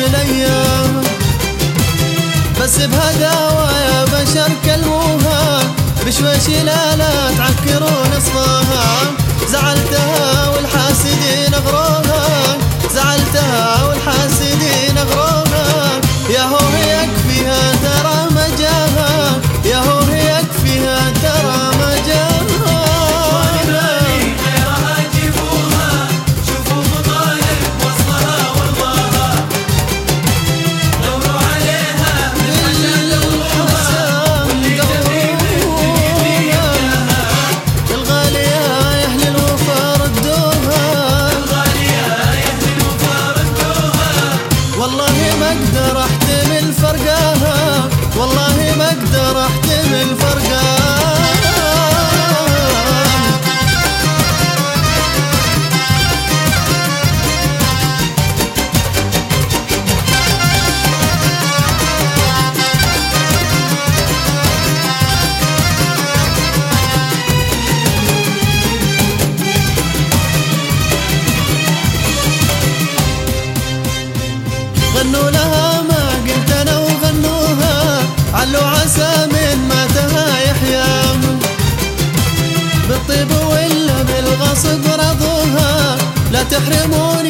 بالايام، بس بهداوى يا بشر كلموها، بشويش لا تعكرون اصفاها. زعلتها والحاسدين اغروها، زعلتها والحاسدين اغروها. يا هو يكفيها ترى مجاها، يا هو يكفيها ترى مجاها. والله ما اقدر احتمل فرقاها، والله ما اقدر احتمل فرقاها. غنوا لها ما قلت انا وغنوها، علوا عسى من ماتها يحيا، بالطيب ولا بالغصب رضوها. لا تحرموا